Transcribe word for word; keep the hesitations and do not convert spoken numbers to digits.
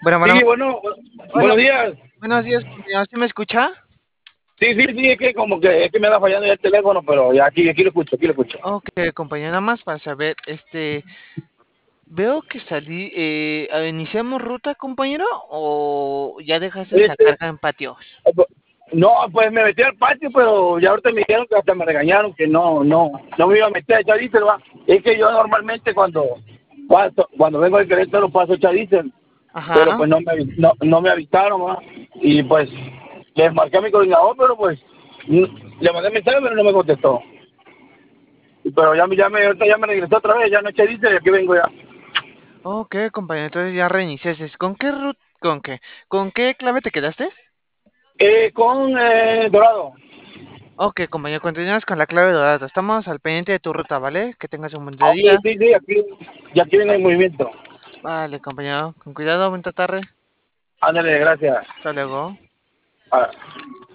Bueno, bueno, Sí, bueno, hola, buenos días. buenos días, compañero. ¿Sí me escucha? Sí, sí, sí, es que como que es que me da fallando ya el teléfono, pero ya aquí, aquí lo escucho, aquí lo escucho. Ok, compañero, nada más para saber, este, veo que salí, eh, a- ¿iniciamos ruta, compañero? ¿O ya dejaste la Este, carga en patios? no, pues me metí al patio, pero ya ahorita me dijeron que hasta me regañaron que no, no, no me iba a meter a echar diésel, va. Es que yo normalmente cuando, cuando, cuando vengo de Querétaro paso a echar diésel, pero Ajá. pues no me, avi- no, no me avisaron, va. Y pues le marqué a mi coordinador, pero pues n- le mandé mensaje, pero no me contestó. Pero ya, me- ya me, ahorita ya me regresó otra vez, ya no eché diésel y aquí vengo ya. Ok, compañero, entonces ya reiniciaste. ¿Con qué ruta, con qué, con qué clave te quedaste? Eh, con eh, Dorado. Ok, compañero, continuamos con la clave dorada. Estamos al pendiente de tu ruta, ¿vale? Que tengas un buen Ah, ok, día. sí, sí, aquí, ya aquí viene el movimiento. Vale, compañero, con cuidado, buena tarde. Ándale, gracias. Hasta luego. Ah.